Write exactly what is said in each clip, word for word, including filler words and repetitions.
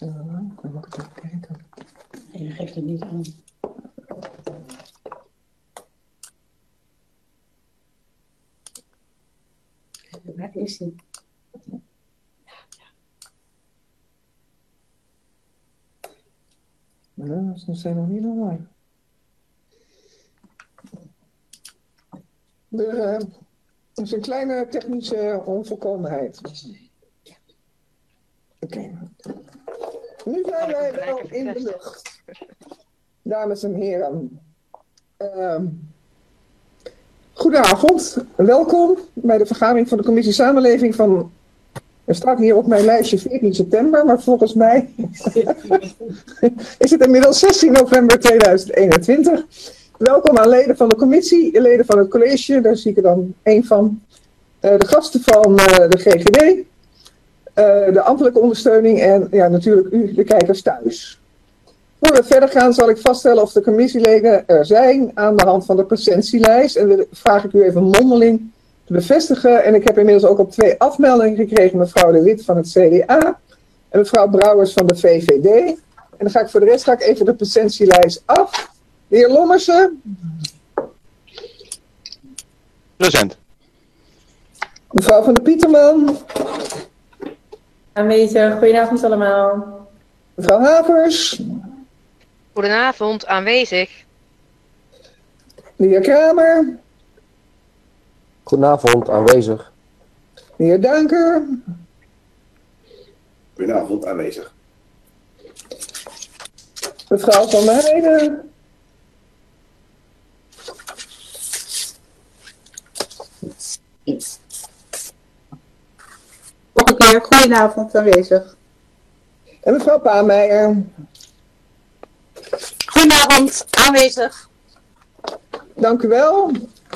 Zo, dan moet ik even kijken. En je geeft het niet aan. Waar is die? Nou, ze zijn nog niet online. Er uh, is een kleine technische onvolkomenheid. Oké. Okay. Nu zijn wij wel in de lucht. Dames en heren. Uh, goedenavond. Welkom bij de vergadering van de Commissie Samenleving van... Er staat hier op mijn lijstje veertien september, maar volgens mij is het inmiddels zestien november tweeduizend eenentwintig. Welkom aan leden van de commissie, leden van het college, daar zie ik er dan één van. Uh, de gasten van uh, de G G D, uh, de ambtelijke ondersteuning en ja, natuurlijk u, de kijkers thuis. Voor we verder gaan zal ik vaststellen of de commissieleden er zijn aan de hand van de presentielijst. En dan vraag ik u even mondeling te bevestigen. En ik heb inmiddels ook op twee afmeldingen gekregen. Mevrouw De Wit van het C D A en mevrouw Brouwers van de V V D. En dan ga ik voor de rest ga ik even de presentielijst af. De heer Lommersen. Present. Mevrouw van der Pieterman. Aanwezig, goedenavond allemaal. Mevrouw Havers. Goedenavond, aanwezig. De heer Kramer. Goedenavond, aanwezig. De heer Duinker. Goedenavond, aanwezig. Mevrouw van der Heijden. Nog een keer, goedenavond, aanwezig. En mevrouw Paameijer. Goedenavond, aanwezig. Dank u wel.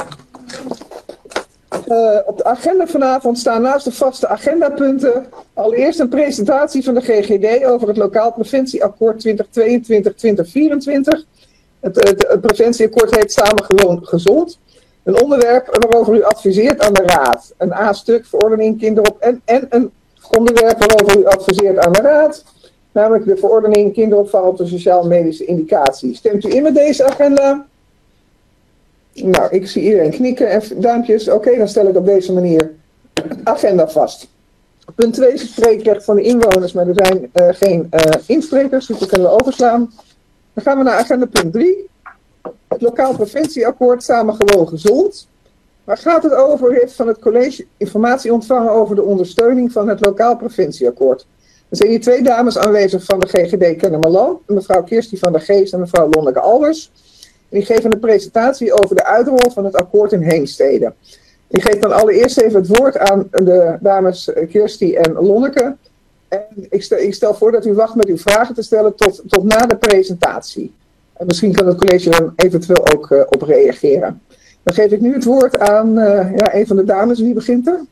Uh, op de agenda vanavond staan naast de vaste agendapunten allereerst een presentatie van de G G D over het Lokaal Preventieakkoord twintig tweeëntwintig tot twintig vierentwintig. Het, het, het preventieakkoord heet Samen Gewoon Gezond. Een onderwerp waarover u adviseert aan de Raad. Een A-stuk, verordening kinderop en, en een onderwerp waarover u adviseert aan de Raad. Namelijk de verordening kinderopvang op de sociaal-medische indicatie. Stemt u in met deze agenda? Nou, ik zie iedereen knikken en duimpjes. Oké, okay, dan stel ik op deze manier agenda vast. Punt twee is het spreekrecht van de inwoners, maar er zijn uh, geen uh, insprekers, dus dat kunnen we overslaan. Dan gaan we naar agenda punt drie. Het Lokaal Preventieakkoord Samen Gewoon Gezond. Waar gaat het over? U heeft van het college informatie ontvangen over de ondersteuning van het Lokaal Preventieakkoord. Er zijn hier twee dames aanwezig van de G G D Kennemerland, mevrouw Kirsty van der Geest en mevrouw Lonneke Albers. Die geven een presentatie over de uitrol van het akkoord in Heemstede. Die geeft dan allereerst even het woord aan de dames Kirsty en Lonneke. En ik stel, ik stel voor dat u wacht met uw vragen te stellen tot, tot na de presentatie. En misschien kan het college dan eventueel ook uh, op reageren. Dan geef ik nu het woord aan uh, ja, een van de dames. Wie begint er?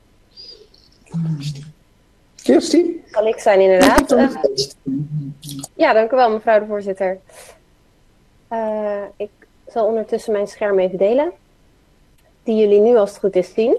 Kirsty? Zal ik zijn inderdaad. Uh, ja, dank u wel mevrouw de voorzitter. Uh, ik zal ondertussen mijn scherm even delen. Die jullie nu als het goed is zien.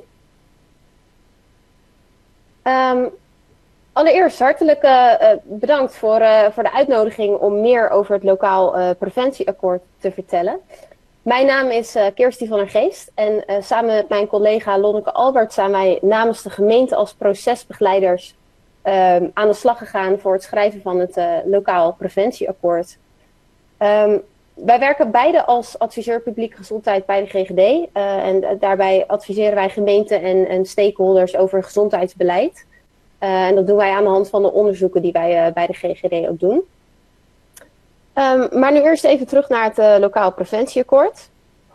Um, allereerst hartelijk uh, bedankt voor, uh, voor de uitnodiging om meer over het lokaal uh, preventieakkoord te vertellen. Mijn naam is uh, Kirsty van der Geest en uh, samen met mijn collega Lonneke Albert zijn wij namens de gemeente als procesbegeleiders uh, aan de slag gegaan voor het schrijven van het uh, lokaal preventieakkoord. Um, Wij werken beide als adviseur publieke gezondheid bij de G G D. Uh, en uh, daarbij adviseren wij gemeenten en, en stakeholders over gezondheidsbeleid. Uh, en dat doen wij aan de hand van de onderzoeken die wij uh, bij de G G D ook doen. Um, maar nu eerst even terug naar het uh, lokaal preventieakkoord.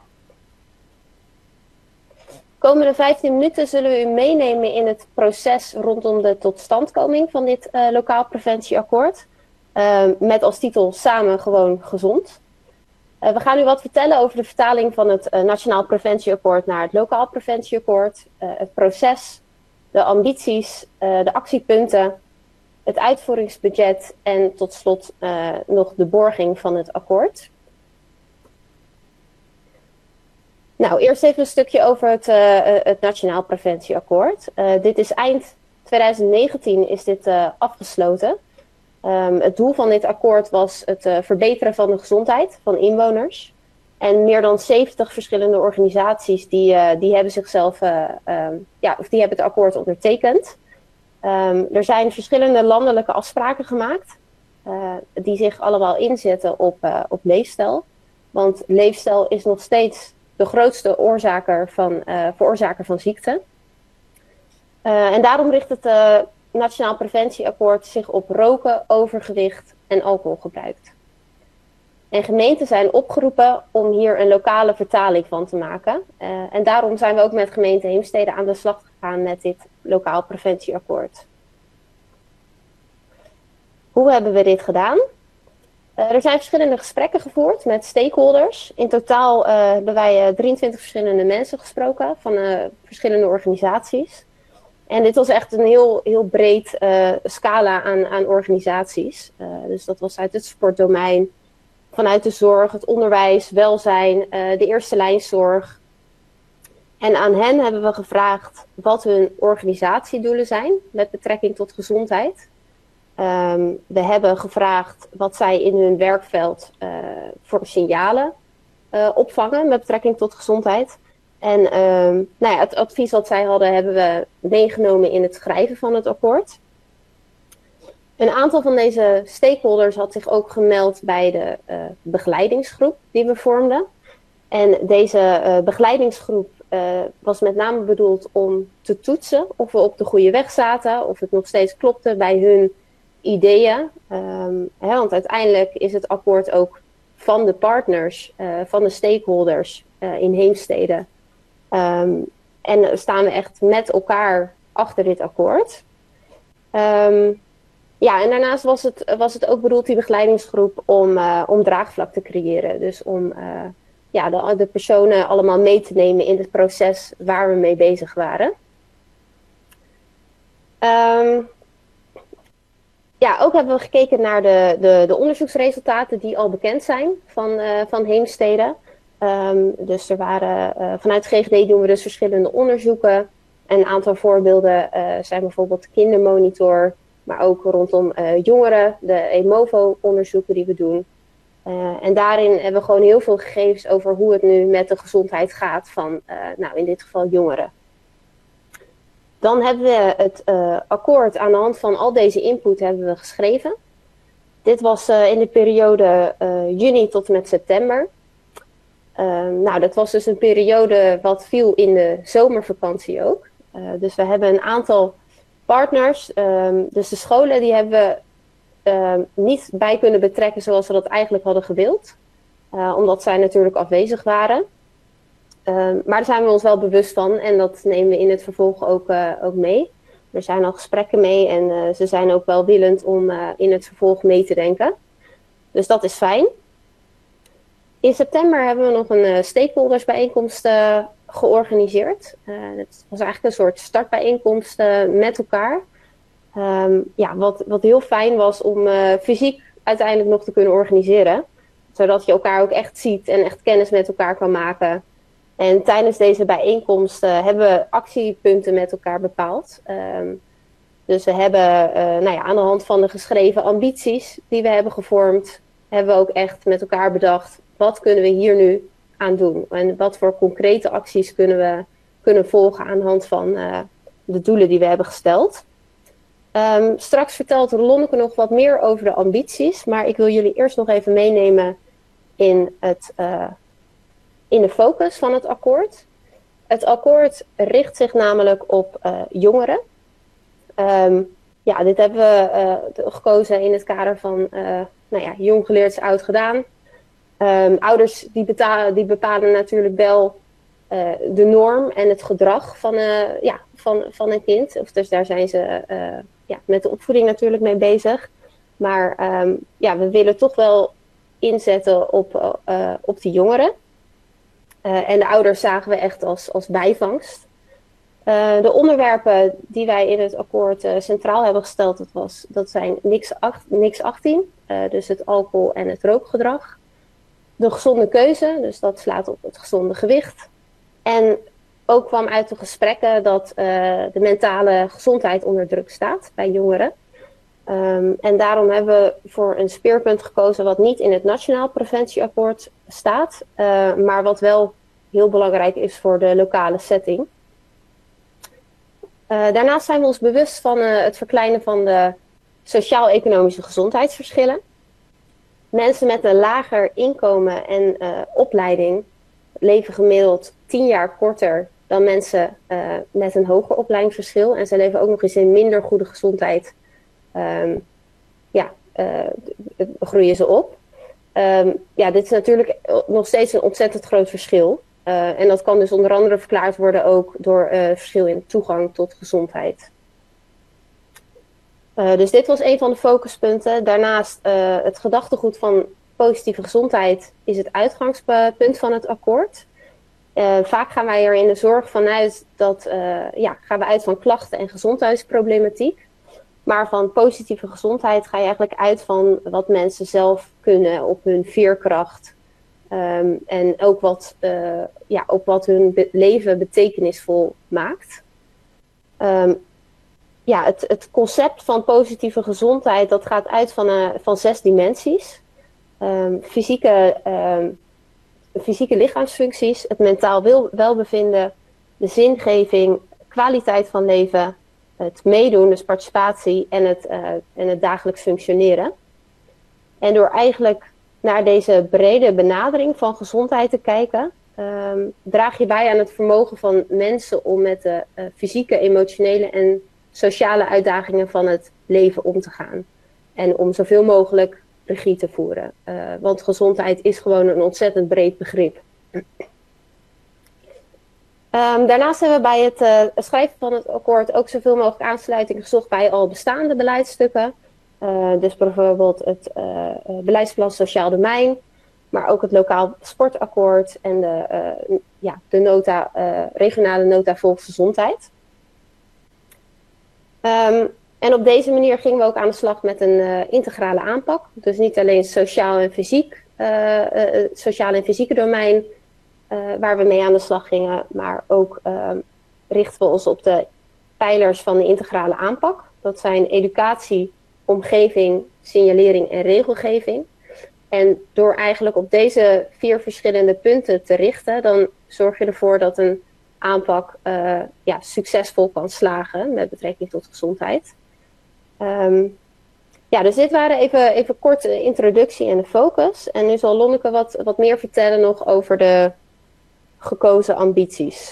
De komende vijftien minuten zullen we u meenemen in het proces rondom de totstandkoming van dit uh, lokaal preventieakkoord. Uh, met als titel Samen Gewoon Gezond. Uh, we gaan u wat vertellen over de vertaling van het uh, Nationaal Preventieakkoord naar het Lokaal Preventieakkoord, uh, het proces, de ambities, uh, de actiepunten, het uitvoeringsbudget en tot slot uh, nog de borging van het akkoord. Nou, eerst even een stukje over het, uh, het Nationaal Preventieakkoord. Uh, dit is eind twintig negentien is dit uh, afgesloten. Um, het doel van dit akkoord was het uh, verbeteren van de gezondheid van inwoners. En meer dan zeventig verschillende organisaties die, uh, die hebben zichzelf, uh, um, ja, of die hebben het akkoord ondertekend. Um, er zijn verschillende landelijke afspraken gemaakt uh, die zich allemaal inzetten op, uh, op leefstijl. Want leefstijl is nog steeds de grootste oorzaker van, uh, veroorzaker van ziekte. Uh, en daarom richt het uh, Nationaal Preventieakkoord zich op roken, overgewicht en alcoholgebruik. En gemeenten zijn opgeroepen om hier een lokale vertaling van te maken. Uh, en daarom zijn we ook met gemeente Heemstede aan de slag gegaan met dit lokaal preventieakkoord. Hoe hebben we dit gedaan? Uh, er zijn verschillende gesprekken gevoerd met stakeholders. In totaal uh, hebben wij uh, drieëntwintig verschillende mensen gesproken van uh, verschillende organisaties. En dit was echt een heel, heel breed uh, scala aan, aan organisaties. Uh, dus dat was uit het sportdomein, vanuit de zorg, het onderwijs, welzijn, uh, de eerste lijnzorg. En aan hen hebben we gevraagd wat hun organisatiedoelen zijn met betrekking tot gezondheid. Um, we hebben gevraagd wat zij in hun werkveld uh, voor signalen uh, opvangen met betrekking tot gezondheid. En um, nou ja, het advies wat zij hadden hebben we meegenomen in het schrijven van het akkoord. Een aantal van deze stakeholders had zich ook gemeld bij de uh, begeleidingsgroep die we vormden. En deze uh, begeleidingsgroep uh, was met name bedoeld om te toetsen of we op de goede weg zaten, of het nog steeds klopte bij hun ideeën. Um, hè, want uiteindelijk is het akkoord ook van de partners, uh, van de stakeholders uh, in Heemstede. Um, en staan we echt met elkaar achter dit akkoord. Um, ja, en daarnaast was het, was het ook bedoeld, die begeleidingsgroep, om, uh, om draagvlak te creëren. Dus om uh, ja, de, de personen allemaal mee te nemen in het proces waar we mee bezig waren. Um, ja, ook hebben we gekeken naar de, de, de onderzoeksresultaten die al bekend zijn van, uh, van Heemstede. Um, dus er waren, uh, vanuit G G D doen we dus verschillende onderzoeken. Een aantal voorbeelden uh, zijn bijvoorbeeld de kindermonitor, maar ook rondom uh, jongeren, de EMOVO-onderzoeken die we doen. Uh, en daarin hebben we gewoon heel veel gegevens over hoe het nu met de gezondheid gaat van, uh, nou in dit geval jongeren. Dan hebben we het uh, akkoord aan de hand van al deze input hebben we geschreven. Dit was uh, in de periode uh, juni tot en met september. Uh, nou, dat was dus een periode wat viel in de zomervakantie ook. Uh, dus we hebben een aantal partners, um, dus de scholen, die hebben we uh, niet bij kunnen betrekken zoals we dat eigenlijk hadden gewild. Uh, omdat zij natuurlijk afwezig waren. Uh, maar daar zijn we ons wel bewust van en dat nemen we in het vervolg ook, uh, ook mee. Er zijn al gesprekken mee en uh, ze zijn ook wel willend om uh, in het vervolg mee te denken. Dus dat is fijn. In september hebben we nog een uh, stakeholdersbijeenkomst uh, georganiseerd. Uh, het was eigenlijk een soort startbijeenkomst uh, met elkaar. Um, ja, wat, wat heel fijn was om uh, fysiek uiteindelijk nog te kunnen organiseren. Zodat je elkaar ook echt ziet en echt kennis met elkaar kan maken. En tijdens deze bijeenkomst uh, hebben we actiepunten met elkaar bepaald. Um, dus we hebben uh, nou ja, aan de hand van de geschreven ambities die we hebben gevormd, hebben we ook echt met elkaar bedacht, wat kunnen we hier nu aan doen? En wat voor concrete acties kunnen we kunnen volgen aan de hand van uh, de doelen die we hebben gesteld. Um, straks vertelt Lonneke nog wat meer over de ambities, maar ik wil jullie eerst nog even meenemen in, het, uh, in de focus van het akkoord. Het akkoord richt zich namelijk op uh, jongeren. Um, ja, dit hebben we uh, gekozen in het kader van uh, nou ja, jong geleerd is oud gedaan. Um, ouders die, betalen, die bepalen natuurlijk wel uh, de norm en het gedrag van, uh, ja, van, van een kind. Of dus daar zijn ze uh, ja, met de opvoeding natuurlijk mee bezig. Maar um, ja, we willen toch wel inzetten op, uh, op die jongeren. Uh, en de ouders zagen we echt als, als bijvangst. Uh, de onderwerpen die wij in het akkoord uh, centraal hebben gesteld, dat, was, dat zijn niks achttien, uh, dus het alcohol en het rookgedrag. De gezonde keuze, dus dat slaat op het gezonde gewicht. En ook kwam uit de gesprekken dat uh, de mentale gezondheid onder druk staat bij jongeren. Um, en daarom hebben we voor een speerpunt gekozen wat niet in het Nationaal Preventieakkoord staat, uh, maar wat wel heel belangrijk is voor de lokale setting. Uh, daarnaast zijn we ons bewust van uh, het verkleinen van de sociaal-economische gezondheidsverschillen. Mensen met een lager inkomen en uh, opleiding leven gemiddeld tien jaar korter dan mensen uh, met een hoger opleidingsverschil. En ze leven ook nog eens in minder goede gezondheid. Um, ja, uh, groeien ze op. Um, ja, dit is natuurlijk nog steeds een ontzettend groot verschil. Uh, en dat kan dus onder andere verklaard worden ook door uh, verschil in toegang tot gezondheid. Uh, dus dit was een van de focuspunten. Daarnaast uh, het gedachtegoed van positieve gezondheid is het uitgangspunt van het akkoord. Uh, vaak gaan wij er in de zorg vanuit dat, uh, ja, gaan we uit van klachten en gezondheidsproblematiek. Maar van positieve gezondheid ga je eigenlijk uit van wat mensen zelf kunnen op hun veerkracht. Um, en ook wat, uh, ja, ook wat hun be- leven betekenisvol maakt. Um, ja, het, het concept van positieve gezondheid dat gaat uit van, uh, van zes dimensies. Um, fysieke, um, fysieke lichaamsfuncties, het mentaal wel- welbevinden, de zingeving, kwaliteit van leven, het meedoen, dus participatie en het, uh, en het dagelijks functioneren. En door eigenlijk naar deze brede benadering van gezondheid te kijken, um, draag je bij aan het vermogen van mensen om met de uh, fysieke, emotionele en sociale uitdagingen van het leven om te gaan. En om zoveel mogelijk regie te voeren. Uh, want gezondheid is gewoon een ontzettend breed begrip. Um, daarnaast hebben we bij het uh, schrijven van het akkoord ook zoveel mogelijk aansluiting gezocht bij al bestaande beleidsstukken. Uh, dus bijvoorbeeld het uh, beleidsplan Sociaal Domein, maar ook het lokaal sportakkoord en de, uh, ja, de nota, uh, regionale nota Volksgezondheid. Um, en op deze manier gingen we ook aan de slag met een uh, integrale aanpak. Dus niet alleen sociaal en fysiek, uh, uh, sociaal en fysieke domein uh, waar we mee aan de slag gingen, maar ook uh, richten we ons op de pijlers van de integrale aanpak. Dat zijn educatie, omgeving, signalering en regelgeving. En door eigenlijk op deze vier verschillende punten te richten, dan zorg je ervoor dat een aanpak uh, ja, succesvol kan slagen met betrekking tot gezondheid. Um, ja, dus dit waren even, even kort de introductie en de focus. En nu zal Lonneke wat, wat meer vertellen nog over de gekozen ambities.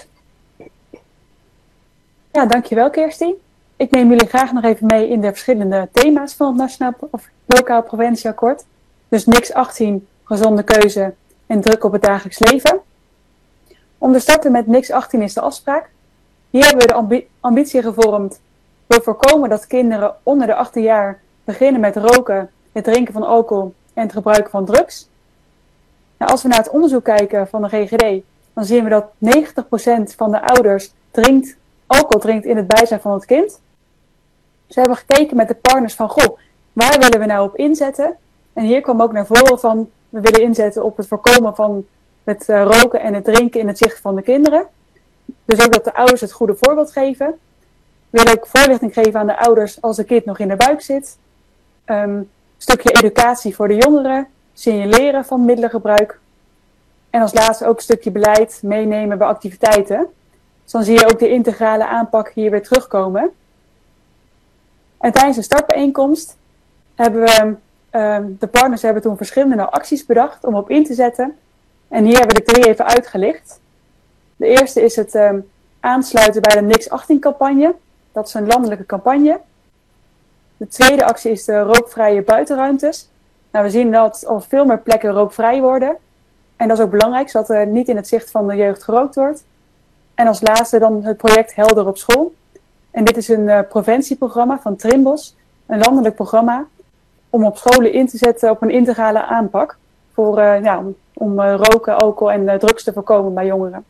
Ja, dankjewel Kirsty. Ik neem jullie graag nog even mee in de verschillende thema's van het Nationaal of Lokaal Preventieakkoord. Dus N I C achttien, gezonde keuze en druk op het dagelijks leven. Om te starten met N I C achttien is de afspraak. Hier hebben we de ambi- ambitie gevormd. We voorkomen dat kinderen onder de achttien jaar beginnen met roken, het drinken van alcohol en het gebruiken van drugs. Nou, als we naar het onderzoek kijken van de G G D, dan zien we dat negentig procent van de ouders drinkt, alcohol drinkt in het bijzijn van het kind. Ze hebben gekeken met de partners van, goh, waar willen we nou op inzetten? En hier kwam ook naar voren van, we willen inzetten op het voorkomen van het uh, roken en het drinken in het zicht van de kinderen. Dus ook dat de ouders het goede voorbeeld geven. We willen ook voorlichting geven aan de ouders als een kind nog in de buik zit. Um, een stukje educatie voor de jongeren, signaleren van middelengebruik. En als laatste ook een stukje beleid meenemen bij activiteiten. Dus dan zie je ook de integrale aanpak hier weer terugkomen. En tijdens de startbijeenkomst hebben we, um, de partners hebben toen verschillende acties bedacht om op in te zetten. En hier hebben we de drie even uitgelicht. De eerste is het um, aansluiten bij de N I C achttien campagne. Dat is een landelijke campagne. De tweede actie is de rookvrije buitenruimtes. Nou, we zien dat al veel meer plekken rookvrij worden. En dat is ook belangrijk, zodat er niet in het zicht van de jeugd gerookt wordt. En als laatste dan het project Helder op school. En dit is een uh, preventieprogramma van Trimbos. Een landelijk programma om op scholen in te zetten op een integrale aanpak. Voor, uh, ja, om om uh, roken, alcohol en uh, drugs te voorkomen bij jongeren.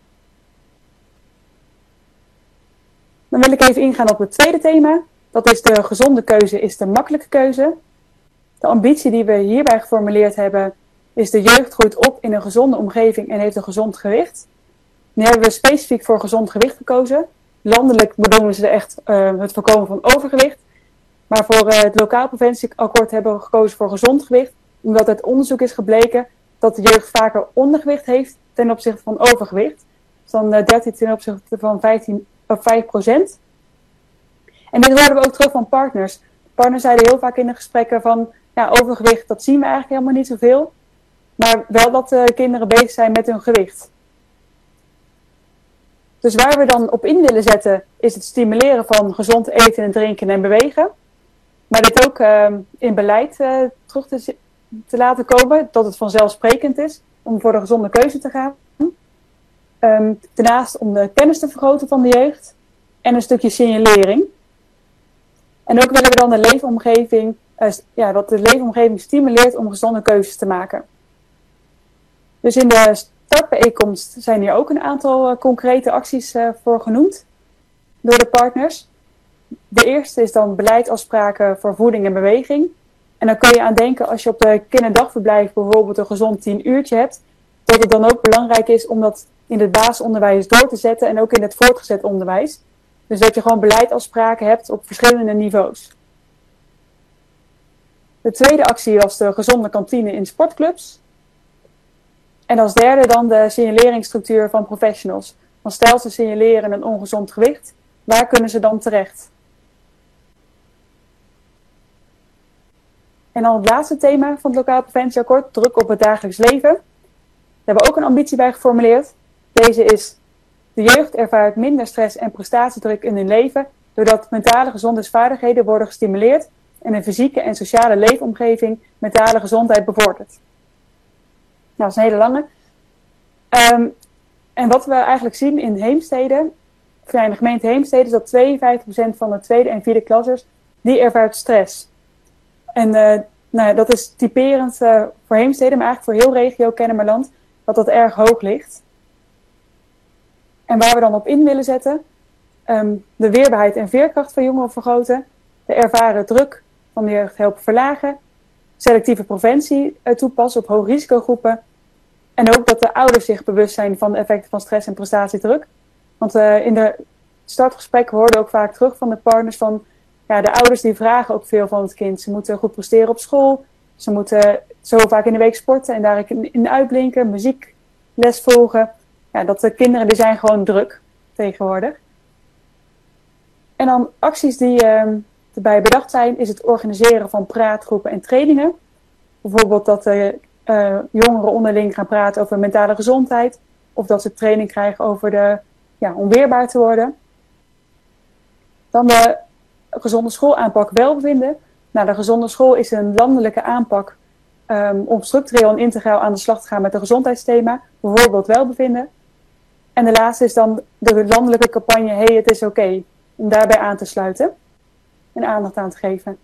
Dan wil ik even ingaan op het tweede thema. Dat is de gezonde keuze is de makkelijke keuze. De ambitie die we hierbij geformuleerd hebben is de jeugd groeit op in een gezonde omgeving en heeft een gezond gewicht. Nu hebben we specifiek voor gezond gewicht gekozen. Landelijk bedoelen ze echt uh, het voorkomen van overgewicht. Maar voor uh, het lokaal preventieakkoord hebben we gekozen voor gezond gewicht, omdat uit onderzoek is gebleken dat de jeugd vaker ondergewicht heeft ten opzichte van overgewicht. Dus dan uh, dertien ten opzichte van vijftien, of vijf procent. En dit hoorden we ook terug van partners. Partners zeiden heel vaak in de gesprekken van, ja, overgewicht, dat zien we eigenlijk helemaal niet zoveel. Maar wel dat uh, kinderen bezig zijn met hun gewicht. Dus waar we dan op in willen zetten, is het stimuleren van gezond eten en drinken en bewegen. Maar dit ook uh, in beleid uh, terug te, te laten komen, dat het vanzelfsprekend is om voor de gezonde keuze te gaan. Um, daarnaast om de kennis te vergroten van de jeugd en een stukje signalering. En ook willen we dan de leefomgeving, uh, ja, dat de leefomgeving stimuleert om gezonde keuzes te maken. Dus in de startbijeenkomst zijn hier ook een aantal uh, concrete acties uh, voor genoemd door de partners. De eerste is dan beleidsafspraken voor voeding en beweging. En dan kun je aan denken als je op de kinderdagverblijf bijvoorbeeld een gezond tien uurtje hebt, dat het dan ook belangrijk is om dat in het basisonderwijs door te zetten en ook in het voortgezet onderwijs. Dus dat je gewoon beleidsafspraken hebt op verschillende niveaus. De tweede actie was de gezonde kantine in sportclubs. En als derde dan de signaleringsstructuur van professionals. Want stel ze signaleren een ongezond gewicht, waar kunnen ze dan terecht? En dan het laatste thema van het lokaal preventieakkoord, druk op het dagelijks leven. Daar hebben we ook een ambitie bij geformuleerd. Deze is: de jeugd ervaart minder stress en prestatiedruk in hun leven, doordat mentale gezondheidsvaardigheden worden gestimuleerd en een fysieke en sociale leefomgeving mentale gezondheid bevordert. Nou, dat is een hele lange. Um, en wat we eigenlijk zien in Heemstede, of in de gemeente Heemstede, is dat tweeënvijftig procent van de tweede en vierde klassers, die ervaart stress. En uh, nou, dat is typerend uh, voor Heemstede, maar eigenlijk voor heel regio Kennemerland, dat dat erg hoog ligt. En waar we dan op in willen zetten, um, de weerbaarheid en veerkracht van jongeren vergroten, de ervaren druk van de jeugd helpen verlagen, selectieve preventie uh, toepassen op hoogrisicogroepen en ook dat de ouders zich bewust zijn van de effecten van stress en prestatiedruk. Want uh, in de startgesprekken hoorden we ook vaak terug van de partners van, ja, de ouders die vragen ook veel van het kind. Ze moeten goed presteren op school, ze moeten zo vaak in de week sporten en daar in uitblinken, muziekles volgen. Ja, dat de kinderen die zijn gewoon druk tegenwoordig. En dan acties die uh, erbij bedacht zijn, is het organiseren van praatgroepen en trainingen. Bijvoorbeeld dat de uh, jongeren onderling gaan praten over mentale gezondheid. Of dat ze training krijgen over de, ja, om weerbaar te worden. Dan de gezonde schoolaanpak welbevinden. Nou, de gezonde school is een landelijke aanpak um, om structureel en integraal aan de slag te gaan met een gezondheidsthema. Bijvoorbeeld welbevinden. En de laatste is dan de landelijke campagne Hey, het is oké. Okay, om daarbij aan te sluiten en aandacht aan te geven.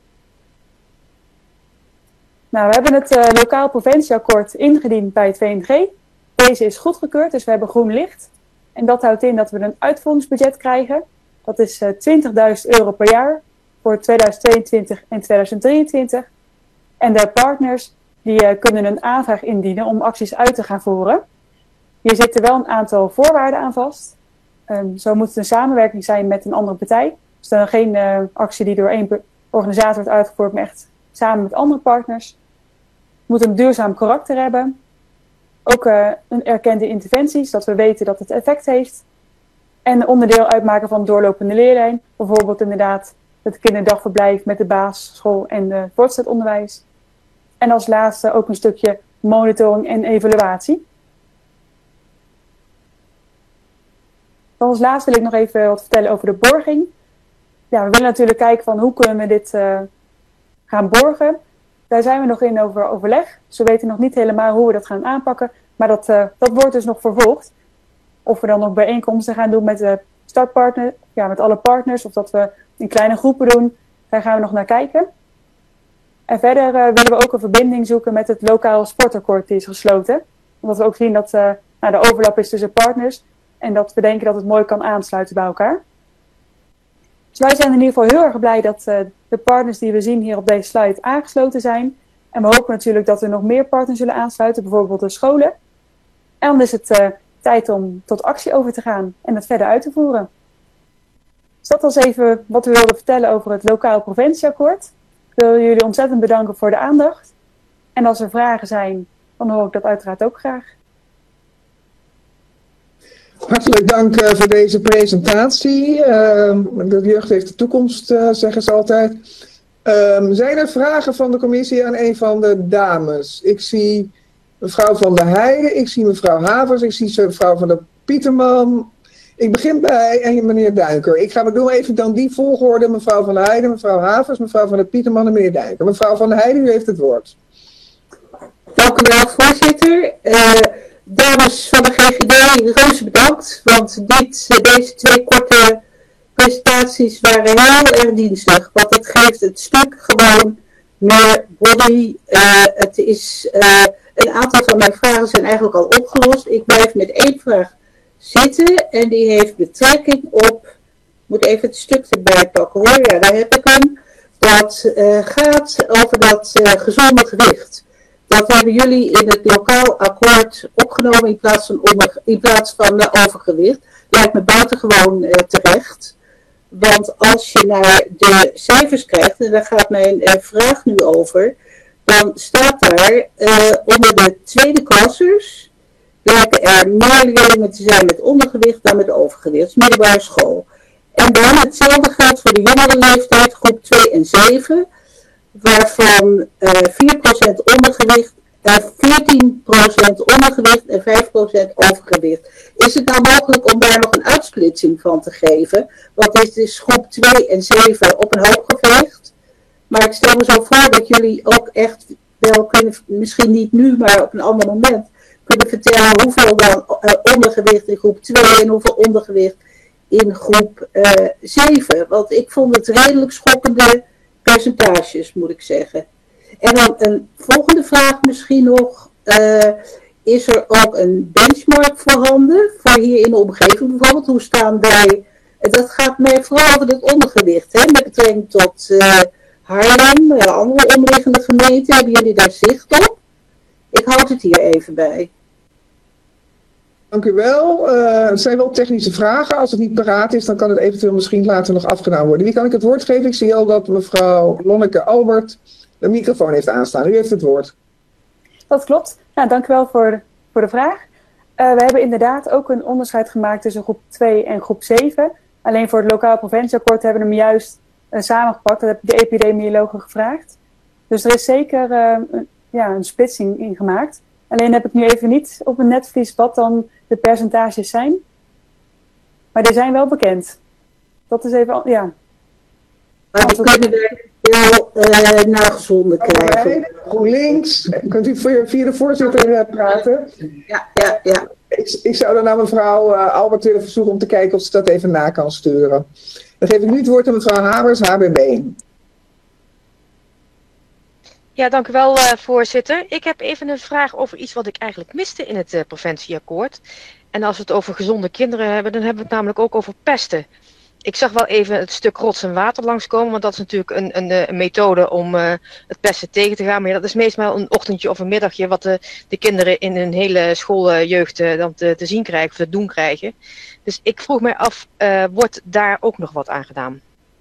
Nou, we hebben het uh, lokaal preventieakkoord ingediend bij het V N G. Deze is goedgekeurd, dus we hebben groen licht. En dat houdt in dat we een uitvoeringsbudget krijgen. Dat is uh, twintigduizend euro per jaar voor tweeduizend tweeëntwintig en tweeduizend drieëntwintig. En de partners die uh, kunnen een aanvraag indienen om acties uit te gaan voeren. Hier zitten wel een aantal voorwaarden aan vast. Um, zo moet het een samenwerking zijn met een andere partij. Dus dan geen uh, actie die door één organisatie wordt uitgevoerd, maar echt samen met andere partners. Het moet een duurzaam karakter hebben. Ook uh, een erkende interventie, zodat we weten dat het effect heeft. En onderdeel uitmaken van doorlopende leerlijn. Bijvoorbeeld inderdaad het kinderdagverblijf met de basisschool en het voortgezet onderwijs. En als laatste ook een stukje monitoring en evaluatie. Dan als laatste wil ik nog even wat vertellen over de borging. Ja, we willen natuurlijk kijken van hoe kunnen we dit uh, gaan borgen. Daar zijn we nog in over overleg. Dus we weten nog niet helemaal hoe we dat gaan aanpakken. Maar dat, uh, dat wordt dus nog vervolgd. Of we dan nog bijeenkomsten gaan doen met de startpartner, ja, met alle partners. Of dat we in kleine groepen doen. Daar gaan we nog naar kijken. En verder uh, willen we ook een verbinding zoeken met het lokaal sportakkoord die is gesloten. Omdat we ook zien dat uh, nou, de overlap is tussen partners. En dat we denken dat het mooi kan aansluiten bij elkaar. Dus wij zijn in ieder geval heel erg blij dat uh, de partners die we zien hier op deze slide aangesloten zijn. En we hopen natuurlijk dat er nog meer partners zullen aansluiten, bijvoorbeeld de scholen. En dan is het uh, tijd om tot actie over te gaan en het verder uit te voeren. Dus dat was even wat we wilden vertellen over het lokaal preventieakkoord. Ik wil jullie ontzettend bedanken voor de aandacht. En als er vragen zijn, dan hoor ik dat uiteraard ook graag. Hartelijk dank uh, voor deze presentatie. Uh, de jeugd heeft de toekomst, uh, zeggen ze altijd. Um, zijn er vragen van de commissie aan een van de dames? Ik zie mevrouw Van der Heijden, ik zie mevrouw Havers, ik zie mevrouw van der Pieterman. Ik begin bij en meneer Duinker. Ik ga maar doen even dan die volgorde. Mevrouw Van der Heijden, mevrouw Havers, mevrouw van der Pieterman en meneer Duinker. Mevrouw Van der Heijden, u heeft het woord. Dank u wel, voorzitter. Uh, dames van de G G D, reuze bedankt. Want dit, deze twee korte presentaties waren heel erg dienstig. Want het geeft het stuk gewoon meer body. Uh, het is, uh, een aantal van mijn vragen zijn eigenlijk al opgelost. Ik blijf met één vraag zitten en die heeft betrekking op, ik moet even het stuk erbij pakken hoor, ja daar heb ik hem, dat uh, gaat over dat uh, gezonde gewicht. Dat hebben jullie in het lokaal akkoord opgenomen in plaats van, onder, in plaats van uh, overgewicht. Lijkt me buitengewoon uh, terecht, want als je naar de cijfers kijkt, en daar gaat mijn uh, vraag nu over, dan staat daar uh, onder de tweede klassers lijken er meer leerlingen te zijn met ondergewicht dan met overgewicht, middelbare school. En dan hetzelfde geldt voor de jongere leeftijd, groep twee en zeven, waarvan uh, vier procent ondergewicht, uh, veertien procent ondergewicht en vijf procent overgewicht. Is het nou mogelijk om daar nog een uitsplitsing van te geven? Want dit is groep twee en zeven op een hoop geveegd. Maar ik stel me zo voor dat jullie ook echt wel kunnen, misschien niet nu, maar op een ander moment, kunnen vertellen hoeveel dan uh, ondergewicht in groep twee en hoeveel ondergewicht in groep uh, zeven. Want ik vond het redelijk schokkende percentages, moet ik zeggen. En dan een volgende vraag misschien nog. Uh, is er ook een benchmark voorhanden voor hier in de omgeving bijvoorbeeld? Hoe staan wij? Dat gaat mij vooral over het ondergewicht, hè, met betrekking tot uh, Haarlem, uh, andere omliggende gemeenten. Hebben jullie daar zicht op? Ik houd het hier even bij. Dank u wel. Uh, het zijn wel technische vragen. Als het niet paraat is, dan kan het eventueel misschien later nog afgedaan worden. Wie kan ik het woord geven? Ik zie al dat mevrouw Lonneke Albert de microfoon heeft aanstaan. U heeft het woord. Dat klopt. Nou, dank u wel voor de, voor de vraag. Uh, we hebben inderdaad ook een onderscheid gemaakt tussen groep twee en groep zeven. Alleen voor het lokaal preventieakkoord hebben we hem juist uh, samengepakt. Dat heb ik de epidemiologen gevraagd. Dus er is zeker uh, een, ja, een splitsing in gemaakt. Alleen heb ik nu even niet op een netvlies wat dan de percentages zijn. Maar die zijn wel bekend. Dat is even, ja. Maar we kunnen er wel uh, naar gezonde krijgen. GroenLinks, kunt u via de voorzitter uh, praten? Ja, ja, ja. Ik, ik zou dan aan mevrouw uh, Albert willen verzoeken om te kijken of ze dat even na kan sturen. Dan geef ik nu het woord aan mevrouw Havers, H B B. Ja, dank u wel, uh, voorzitter. Ik heb even een vraag over iets wat ik eigenlijk miste in het uh, preventieakkoord. En als we het over gezonde kinderen hebben, dan hebben we het namelijk ook over pesten. Ik zag wel even het stuk rots en water langskomen, want dat is natuurlijk een, een, een methode om uh, het pesten tegen te gaan. Maar ja, dat is meestal een ochtendje of een middagje wat de, de kinderen in hun hele schooljeugd uh, dan te, te zien krijgen of te doen krijgen. Dus ik vroeg mij af, uh, wordt daar ook nog wat aan gedaan?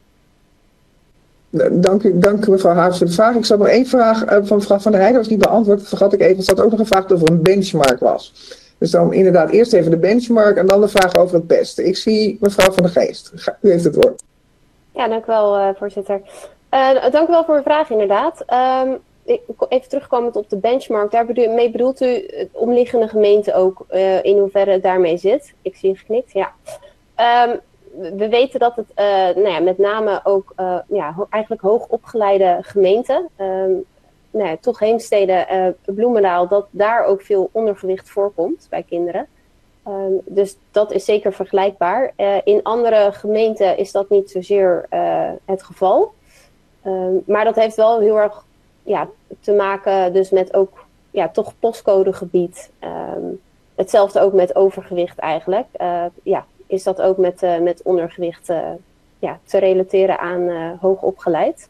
Dank u, dank u mevrouw Havers voor de vraag. Ik zat nog één vraag uh, van mevrouw Van der Heijden, was niet beantwoord. Dat vergat ik even. Er zat ook nog een vraag of er een benchmark was. Dus dan inderdaad eerst even de benchmark en dan de vraag over het pesten. Ik zie mevrouw Van der Geest. U heeft het woord. Ja, dank u wel, uh, voorzitter. Uh, dank u wel voor uw vraag, inderdaad. Um, ik, even terugkomend op de benchmark. Daarmee bedoelt u het omliggende gemeente ook uh, in hoeverre het daarmee zit? Ik zie een geknikt, ja. Um, we weten dat het uh, nou ja, met name ook uh, ja, ho- eigenlijk hoogopgeleide gemeenten, um, nou ja, toch Heemstede, uh, Bloemendaal, dat daar ook veel ondergewicht voorkomt bij kinderen. Um, dus dat is zeker vergelijkbaar. Uh, in andere gemeenten is dat niet zozeer uh, het geval. Um, maar dat heeft wel heel erg ja, te maken dus met ook ja, toch postcodegebied. Um, hetzelfde ook met overgewicht eigenlijk. Uh, ja, is dat ook met, uh, met ondergewicht uh, ja, te relateren aan uh, hoogopgeleid.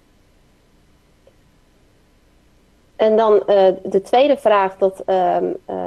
En dan uh, de tweede vraag, dat, um, uh,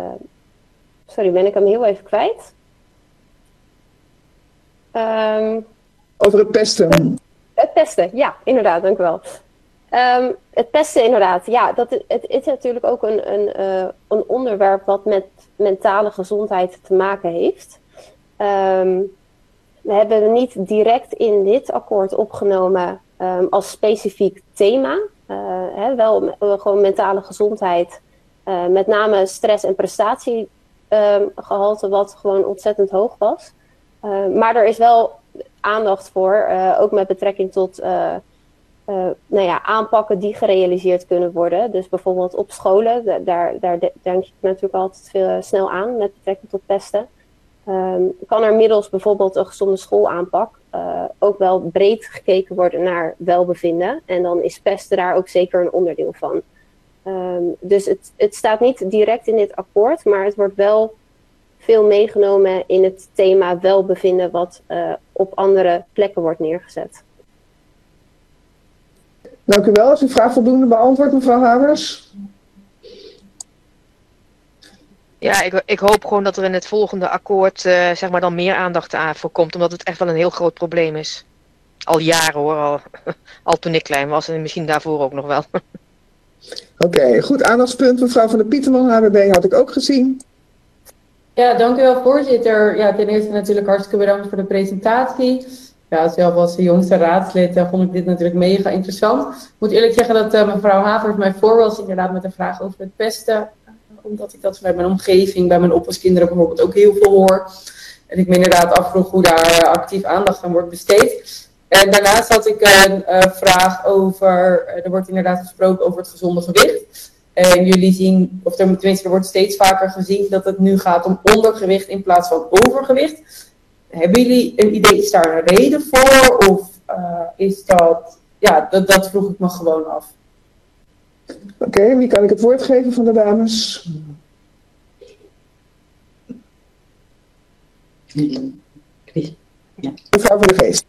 sorry, ben ik hem heel even kwijt. Um, Over het pesten. Het pesten, ja, inderdaad, dank u wel. Um, het pesten, inderdaad, ja, dat, het, het is natuurlijk ook een, een, uh, een onderwerp wat met mentale gezondheid te maken heeft. Um, we hebben het niet direct in dit akkoord opgenomen um, als specifiek thema. Uh, hè, wel uh, gewoon mentale gezondheid, uh, met name stress- en prestatiegehalte, um, wat gewoon ontzettend hoog was. Uh, maar er is wel aandacht voor, uh, ook met betrekking tot uh, uh, nou ja, aanpakken die gerealiseerd kunnen worden. Dus bijvoorbeeld op scholen, d- daar, daar de- denk ik natuurlijk altijd veel, snel aan met betrekking tot pesten. Um, kan er middels bijvoorbeeld een gezonde schoolaanpak uh, ook wel breed gekeken worden naar welbevinden. En dan is pesten daar ook zeker een onderdeel van. Um, dus het, het staat niet direct in dit akkoord, maar het wordt wel veel meegenomen in het thema welbevinden wat uh, op andere plekken wordt neergezet. Dank u wel. Is uw vraag voldoende beantwoord, mevrouw Havers? Ja, ik, ik hoop gewoon dat er in het volgende akkoord uh, zeg maar dan meer aandacht aan voor komt, omdat het echt wel een heel groot probleem is. Al jaren hoor, al, al toen ik klein was en misschien daarvoor ook nog wel. Oké, okay, goed aandachtspunt. Mevrouw van der Pieterman, H B B, had ik ook gezien. Ja, dank u wel, voorzitter. Ja, ten eerste natuurlijk hartstikke bedankt voor de presentatie. Ja, zelf als de jongste raadslid uh, vond ik dit natuurlijk mega interessant. Ik moet eerlijk zeggen dat uh, mevrouw Havers mij voor was inderdaad met een vraag over het pesten. Omdat ik dat bij mijn omgeving, bij mijn oppaskinderen bijvoorbeeld ook heel veel hoor. En ik me inderdaad afvroeg hoe daar uh, actief aandacht aan wordt besteed. En daarnaast had ik uh, een uh, vraag over, uh, er wordt inderdaad gesproken over het gezonde gewicht. En jullie zien, of tenminste er wordt steeds vaker gezien dat het nu gaat om ondergewicht in plaats van overgewicht. Hebben jullie een idee, is daar een reden voor? Of uh, is dat, ja, dat, dat vroeg ik me gewoon af. Oké, okay, wie kan ik het woord geven van de dames? Mevrouw van der Geest.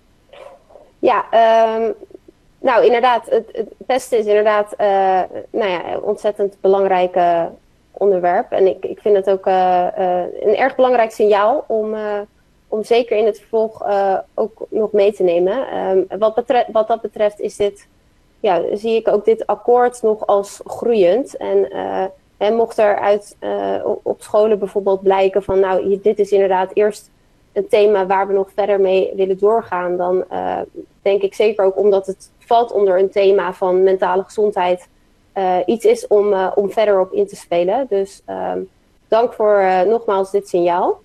Ja, um, nou inderdaad, het, het pesten is inderdaad uh, nou ja, een ontzettend belangrijk uh, onderwerp. En ik, ik vind het ook uh, uh, een erg belangrijk signaal om, uh, om zeker in het vervolg uh, ook nog mee te nemen. Um, wat, betreft, wat dat betreft is dit, ja, zie ik ook dit akkoord nog als groeiend. En, uh, en mocht er uit, uh, op scholen bijvoorbeeld blijken van nou, dit is inderdaad eerst een thema waar we nog verder mee willen doorgaan, dan uh, denk ik zeker ook omdat het valt onder een thema van mentale gezondheid, uh, iets is om, uh, om verder op in te spelen. Dus um, dank voor uh, nogmaals dit signaal.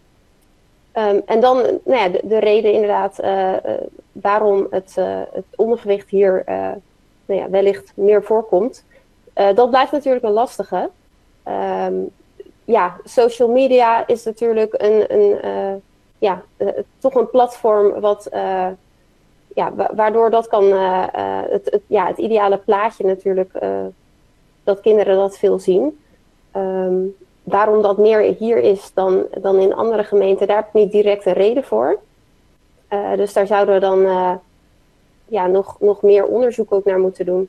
Um, en dan nou ja, de, de reden inderdaad uh, uh, waarom het, uh, het ondergewicht hier uh, nou ja, wellicht meer voorkomt. Uh, dat blijft natuurlijk een lastige. Um, ja, social media is natuurlijk een, een uh, ja, uh, toch een platform wat, uh, ja, wa- waardoor dat kan, uh, uh, het, het, ja, het ideale plaatje natuurlijk, uh, dat kinderen dat veel zien. Um, waarom dat meer hier is dan, dan in andere gemeenten, daar heb ik niet direct een reden voor. Uh, dus daar zouden we dan uh, ja, nog, nog meer onderzoek ook naar moeten doen.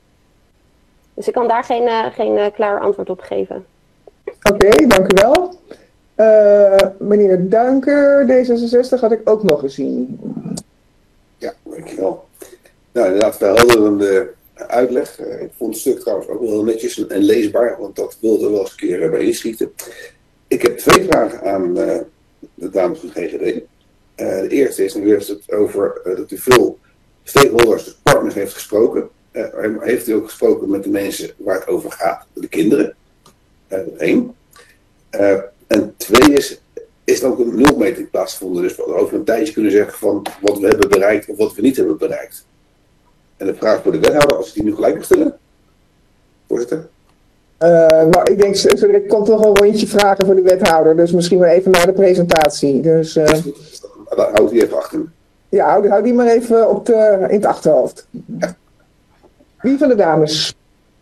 Dus ik kan daar geen, uh, geen uh, klaar antwoord op geven. Oké, okay, dank u wel. Uh, meneer Duinker, D zesenzestig, had ik ook nog gezien. Ja, dankjewel. Nou, inderdaad, verhelderende uitleg. Uh, ik vond het stuk trouwens ook wel heel netjes en, en leesbaar, want dat wilde er wel eens een keer uh, bij inschieten. Ik heb twee vragen aan uh, de dames van G G D. Uh, de eerste is, nu heeft het over uh, dat u veel stakeholders, dus partners, heeft gesproken. Uh, heeft u ook gesproken met de mensen waar het over gaat, de kinderen? Uh, één. Uh, en twee is, is er ook een nulmeting plaatsgevonden. Dus we over een tijdje kunnen zeggen van wat we hebben bereikt of wat we niet hebben bereikt. En de vraag voor de wethouder, als ik die nu gelijk mag stellen. Voorzitter. Uh, nou, ik denk, er komt toch een rondje vragen voor de wethouder. Dus misschien wel even naar de presentatie. Dus, uh, dan houdt die even achter me. Ja, houd, houd die maar even op de, in het achterhoofd. Ja. Wie van de dames?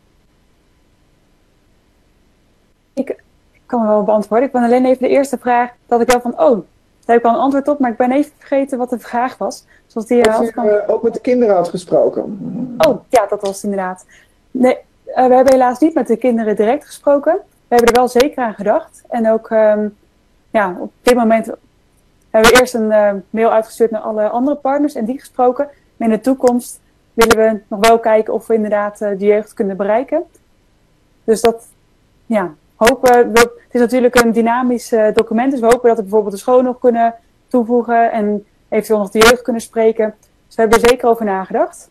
Ik kan wel beantwoorden. Ik ben alleen even de eerste vraag dat ik wel van, oh, daar heb ik al een antwoord op, maar ik ben even vergeten wat de vraag was. Zoals die of u kan... uh, ook met de kinderen had gesproken. Oh, ja, dat was het inderdaad. Nee, uh, we hebben helaas niet met de kinderen direct gesproken. We hebben er wel zeker aan gedacht. En ook, um, ja, op dit moment We hebben eerst een uh, mail uitgestuurd naar alle andere partners en die gesproken. Maar in de toekomst willen we nog wel kijken of we inderdaad uh, de jeugd kunnen bereiken. Dus dat, ja, hopen we. Het is natuurlijk een dynamisch uh, document, dus we hopen dat we bijvoorbeeld de school nog kunnen toevoegen en eventueel nog de jeugd kunnen spreken. Dus we hebben er zeker over nagedacht.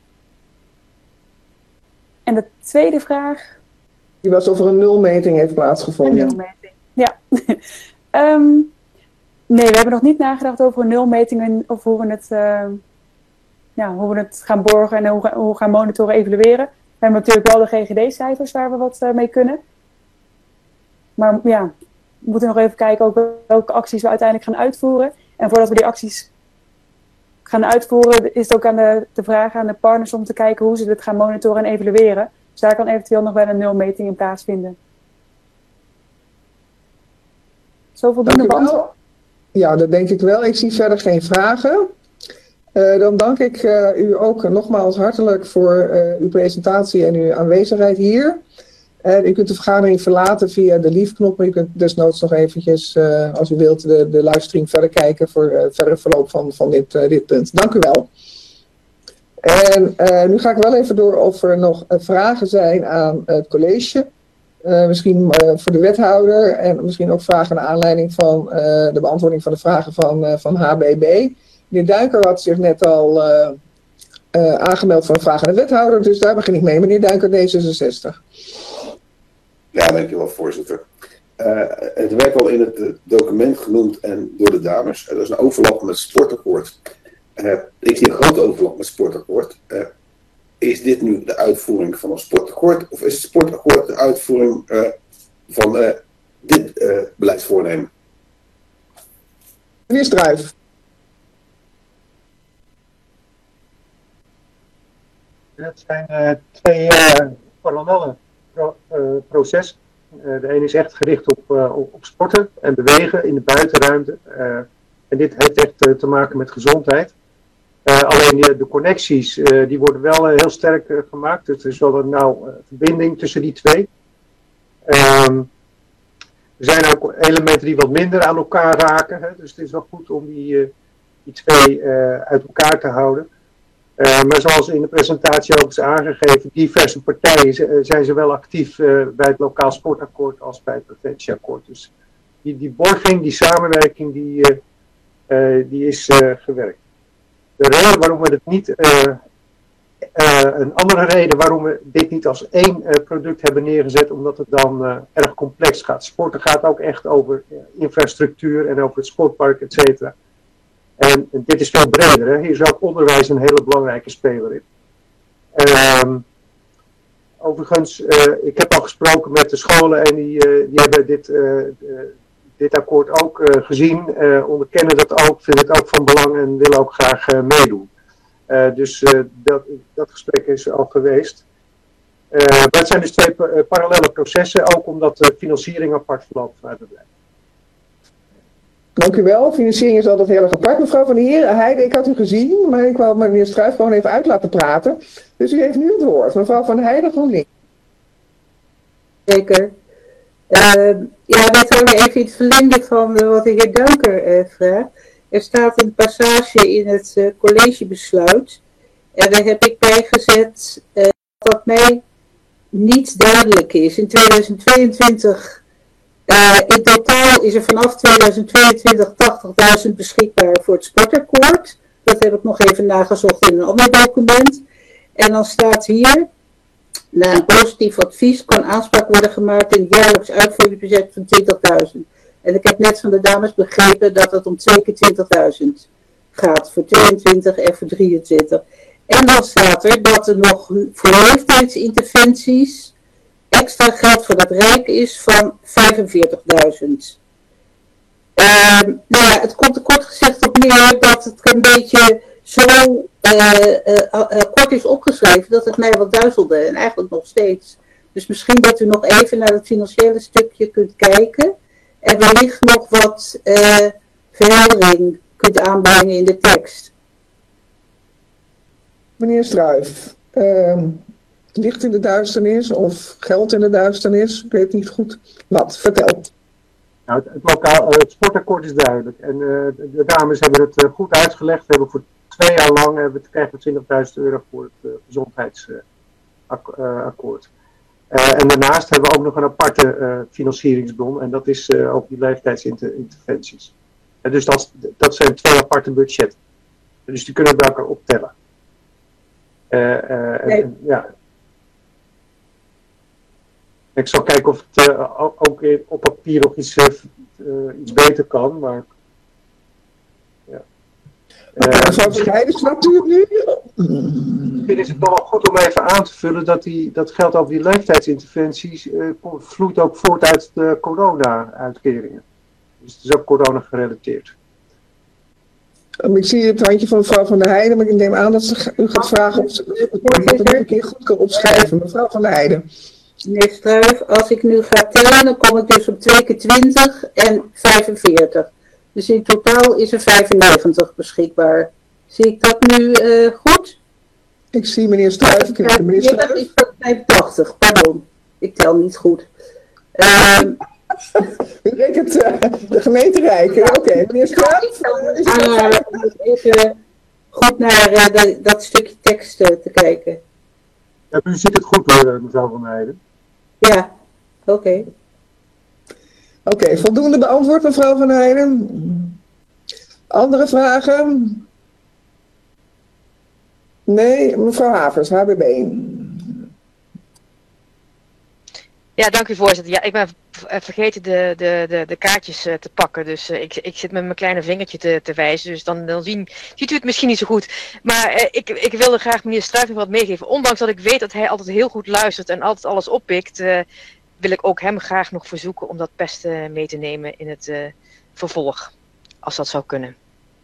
En de tweede vraag. Die was of er een nulmeting heeft plaatsgevonden. Een nulmeting, ja. um, nee, we hebben nog niet nagedacht over een nulmeting en of hoe we het, uh, ja, hoe we het gaan borgen en hoe, hoe we gaan monitoren en evalueren. We hebben natuurlijk wel de G G D-cijfers waar we wat uh, mee kunnen. Maar ja, we moeten nog even kijken ook welke acties we uiteindelijk gaan uitvoeren. En voordat we die acties gaan uitvoeren, is het ook aan de, de vraag aan de partners om te kijken hoe ze dit gaan monitoren en evalueren. Dus daar kan eventueel nog wel een nulmeting in plaatsvinden. Zo voldoende beantwoord? Ja, dat denk ik wel. Ik zie verder geen vragen. Uh, dan dank ik uh, u ook nogmaals hartelijk voor uh, uw presentatie en uw aanwezigheid hier. Uh, u kunt de vergadering verlaten via de leave-knop, maar u kunt desnoods nog eventjes, uh, als u wilt, de, de livestream verder kijken voor uh, verder verloop van, van dit, uh, dit punt. Dank u wel. En uh, nu ga ik wel even door of er nog uh, vragen zijn aan het college. Uh, misschien uh, voor de wethouder en misschien ook vragen naar aanleiding van uh, de beantwoording van de vragen van, uh, van H B B. Meneer Duiker had zich net al uh, uh, aangemeld voor een vraag aan de wethouder, dus daar begin ik mee. Meneer Duiker, D zesenzestig. Ja, dankjewel voorzitter. Uh, het werd al in het uh, document genoemd en door de dames. Er is een overlap met het sportakkoord. Uh, ik zie een grote overlap met het sportakkoord. Uh, is dit nu de uitvoering van een sportakkoord of is het sportakkoord de uitvoering uh, van uh, dit uh, beleidsvoornemen? Meneer Struijf. Het zijn uh, twee uh, parallelle pro, uh, processen. Uh, de ene is echt gericht op, uh, op, op sporten en bewegen in de buitenruimte. Uh, en dit heeft echt uh, te maken met gezondheid. Uh, alleen uh, de connecties uh, die worden wel uh, heel sterk uh, gemaakt. Dus er is wel een nauw uh, verbinding tussen die twee. Um, er zijn ook elementen die wat minder aan elkaar raken. Hè? Dus het is wel goed om die, uh, die twee uh, uit elkaar te houden. Uh, maar zoals in de presentatie ook is aangegeven, diverse partijen zijn zowel actief uh, bij het lokaal sportakkoord als bij het preventieakkoord. Dus die, die borging, die samenwerking, die, uh, uh, die is uh, gewerkt. De reden waarom we het niet, uh, uh, een andere reden waarom we dit niet als één uh, product hebben neergezet, omdat het dan uh, erg complex gaat. Sporten gaat ook echt over uh, infrastructuur en over het sportpark, et cetera. En, en dit is veel breder. Hè? Hier is ook onderwijs een hele belangrijke speler in. Um, overigens, uh, ik heb al gesproken met de scholen en die, uh, die hebben dit, uh, uh, dit akkoord ook uh, gezien, uh, onderkennen dat ook, vinden het ook van belang en willen ook graag uh, meedoen. Uh, dus uh, dat, dat gesprek is al geweest. Uh, maar het zijn dus twee uh, parallele processen, ook omdat de financiering apart verloopt vanuit het bedrijf. Dank u wel. Financiering is altijd heel erg apart. Mevrouw Van der Heer, Heide, ik had u gezien, maar ik wou meneer Struijf gewoon even uit laten praten. Dus u heeft nu het woord. Mevrouw Van Heijden, GroenLinks. Zeker. Uh, ja, wij zouden even in het verlengde van uh, wat de heer Duiker uh, vraagt. Er staat een passage in het uh, collegebesluit. En daar heb ik bijgezet uh, dat mij niet duidelijk is. In tweeduizend tweeëntwintig... Uh, in totaal is er vanaf tweeduizend tweeëntwintig tachtigduizend beschikbaar voor het sportakkoord. Dat heb ik nog even nagezocht in een ander document. En dan staat hier, na een positief advies kan aanspraak worden gemaakt in het jaarlijks uitvoeringsbudget van twintigduizend. En ik heb net van de dames begrepen dat het om twee keer twintigduizend gaat, voor tweeëntwintig en voor drieëntwintig. En dan staat er dat er nog voor leeftijdsinterventies extra geld voor het Rijk is van vijfenveertigduizend. Uh, nou ja, het komt er kort gezegd op neer dat het een beetje zo uh, uh, uh, kort is opgeschreven dat het mij wat duizelde en eigenlijk nog steeds. Dus misschien dat u nog even naar het financiële stukje kunt kijken en wellicht nog wat uh, verheldering kunt aanbrengen in de tekst. Meneer Struijf, uh, licht in de duisternis of geld in de duisternis, ik weet niet goed wat, vertel. Nou, het, het, lokaal, uh, het sportakkoord is duidelijk. En uh, de, de dames hebben het uh, goed uitgelegd. We hebben voor twee jaar lang hebben we krijgen we twintigduizend euro voor het uh, gezondheidsakkoord. Uh, uh, en daarnaast hebben we ook nog een aparte uh, financieringsbron. En dat is uh, ook die leeftijdsinterventies. En dus dat, dat zijn twee aparte budgetten. Dus die kunnen we bij elkaar optellen. Uh, uh, nee. en, ja. Ik zal kijken of het uh, ook op papier nog iets, uh, iets beter kan, maar... Ja. Uh, Zo bescheiden natuurlijk nu. Misschien is het nog wel goed om even aan te vullen dat die, dat geld over die leeftijdsinterventies uh, vloeit ook voort uit de corona-uitkeringen. Dus het is ook corona gerelateerd. Ik zie het handje van mevrouw Van der Heijden, maar ik neem aan dat ze u gaat vragen of ze het een keer goed kan opschrijven. Mevrouw Van der Heijden. Meneer Struijf, als ik nu ga tellen, dan kom ik dus op twee keer twintig en vijfenveertig. Dus in totaal is er vijfennegentig beschikbaar. Zie ik dat nu uh, goed? Ik zie meneer Struijf. Ja, meneer Struijf is vijfentachtig, pardon. Ik tel niet goed. Uh, U rekent uh, de gemeente Rijk. Ja. Oké, okay, meneer Struijf. Uh, even goed naar uh, de, dat stukje tekst uh, te kijken. Ja, u ziet het goed hoor, mevrouw Van Heijden. Ja, oké. Okay. Oké, okay, voldoende beantwoord, mevrouw Van Heijden. Andere vragen? Nee, mevrouw Havers, H B B. Ja, dank u voorzitter. Ja, ik ben vergeten de, de, de, de kaartjes uh, te pakken. Dus uh, ik, ik zit met mijn kleine vingertje te, te wijzen. Dus dan, dan zien, ziet u het misschien niet zo goed. Maar uh, ik, ik wilde graag meneer Struijf wat meegeven. Ondanks dat ik weet dat hij altijd heel goed luistert en altijd alles oppikt, uh, wil ik ook hem graag nog verzoeken om dat pest uh, mee te nemen in het uh, vervolg. Als dat zou kunnen.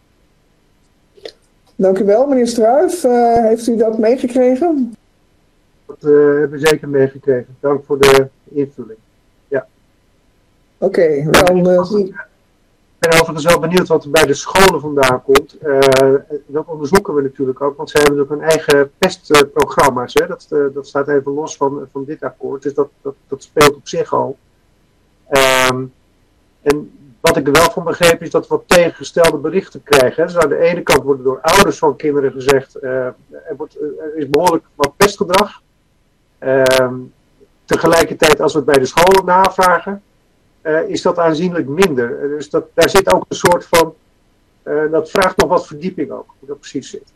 Dank u wel, meneer Struijf. Uh, heeft u dat meegekregen? Dat uh, hebben we zeker meegekregen. Dank voor de invulling. Ja. Oké, okay, dan uh, zie ik. Ik ben overigens wel benieuwd wat er bij de scholen vandaan komt. Uh, dat onderzoeken we natuurlijk ook, want zij hebben ook hun eigen pestprogramma's. Hè? Dat, uh, dat staat even los van, van dit akkoord, dus dat, dat, dat speelt op zich al. Um, en wat ik er wel van begreep is dat we wat tegengestelde berichten krijgen. Hè? Dus aan de ene kant worden door ouders van kinderen gezegd, uh, er, wordt, er is behoorlijk wat pestgedrag. Um, tegelijkertijd als we het bij de scholen navragen, uh, is dat aanzienlijk minder. Uh, dus dat, daar zit ook een soort van, uh, dat vraagt nog wat verdieping ook, hoe dat precies zit.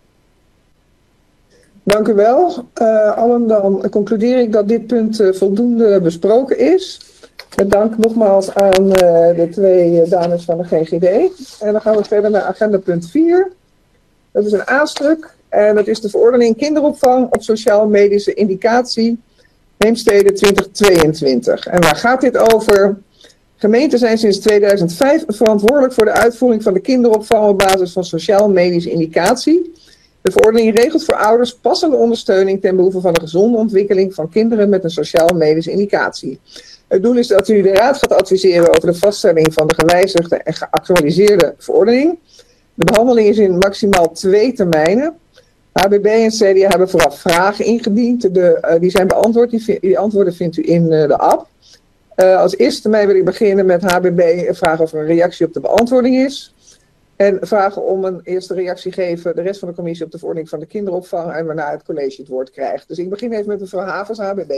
Dank u wel. Uh, allen, dan concludeer ik dat dit punt uh, voldoende besproken is. Met dank nogmaals aan uh, de twee uh, dames van de G G D. En dan gaan we verder naar agenda punt vier. Dat is een aanstuk. En dat is de verordening kinderopvang op sociaal-medische indicatie, Heemstede twintig tweeëntwintig. En waar gaat dit over? Gemeenten zijn sinds tweeduizend vijf verantwoordelijk voor de uitvoering van de kinderopvang op basis van sociaal-medische indicatie. De verordening regelt voor ouders passende ondersteuning ten behoeve van de gezonde ontwikkeling van kinderen met een sociaal-medische indicatie. Het doel is dat u de Raad gaat adviseren over de vaststelling van de gewijzigde en geactualiseerde verordening. De behandeling is in maximaal twee termijnen. H B B en C D A hebben vooraf vragen ingediend. De, uh, die zijn beantwoord. Die, die antwoorden vindt u in uh, de app. Uh, als eerste termijn wil ik beginnen met H B B vragen of er een reactie op de beantwoording is. En vragen om een eerste reactie geven, de rest van de commissie op de verordening van de kinderopvang en waarna het college het woord krijgt. Dus ik begin even met mevrouw Havers, H B B.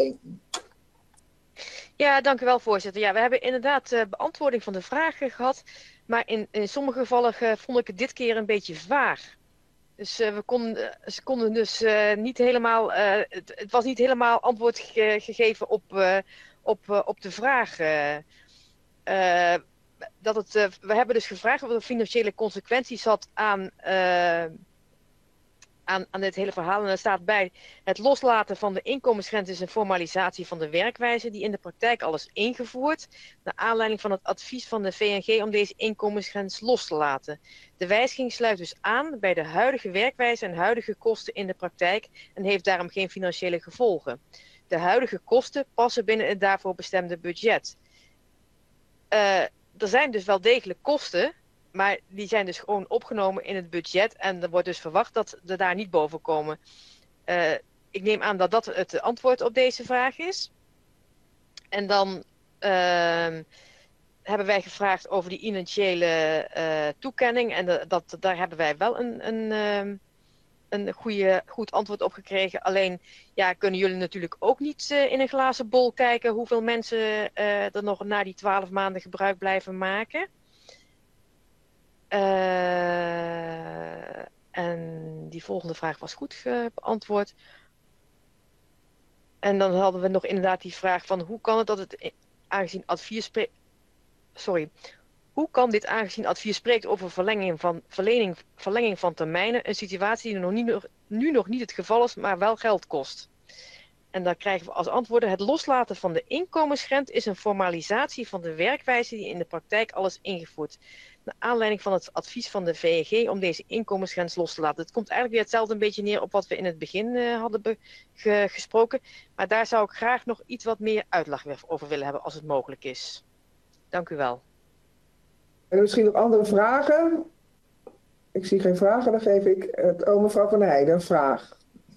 Ja, dank u wel, voorzitter. Ja, we hebben inderdaad uh, beantwoording van de vragen gehad. Maar in, in sommige gevallen uh, vond ik het dit keer een beetje vaag. Dus uh, we konden, uh, ze konden dus uh, niet helemaal, uh, het, het was niet helemaal antwoord ge gegeven op, uh, op, uh, op de vraag. Uh, uh, dat het, uh, we hebben dus gevraagd of er financiële consequenties had aan, uh, aan, aan dit hele verhaal. En er staat bij: het loslaten van de inkomensgrens is een formalisatie van de werkwijze die in de praktijk al is ingevoerd, naar aanleiding van het advies van de V N G om deze inkomensgrens los te laten. De wijziging sluit dus aan bij de huidige werkwijze en huidige kosten in de praktijk en heeft daarom geen financiële gevolgen. De huidige kosten passen binnen het daarvoor bestemde budget. Uh, er zijn dus wel degelijk kosten, maar die zijn dus gewoon opgenomen in het budget en er wordt dus verwacht dat ze daar niet boven komen. Uh, ik neem aan dat dat het antwoord op deze vraag is. En dan uh, hebben wij gevraagd over die initiële uh, toekenning. En de, dat, daar hebben wij wel een, een, uh, een goede, goed antwoord op gekregen. Alleen ja, kunnen jullie natuurlijk ook niet uh, in een glazen bol kijken hoeveel mensen uh, er nog na die twaalf maanden gebruik blijven maken. Uh, en die volgende vraag was goed beantwoord. En dan hadden we nog inderdaad die vraag van hoe kan het dat het aangezien advies spreekt. Sorry. Hoe kan dit aangezien advies spreekt over verlenging van, verlening, verlenging van termijnen, een situatie die nog niet, nu nog niet het geval is, maar wel geld kost? En dan krijgen we als antwoorden: het loslaten van de inkomensgrens is een formalisatie van de werkwijze die in de praktijk al is ingevoerd. Naar aanleiding van het advies van de V N G om deze inkomensgrens los te laten. Het komt eigenlijk weer hetzelfde een beetje neer op wat we in het begin uh, hadden be- ge- gesproken. Maar daar zou ik graag nog iets wat meer uitleg over willen hebben als het mogelijk is. Dank u wel. En misschien nog andere vragen? Ik zie geen vragen, dan geef ik het oh, mevrouw Van der Heijden een vraag.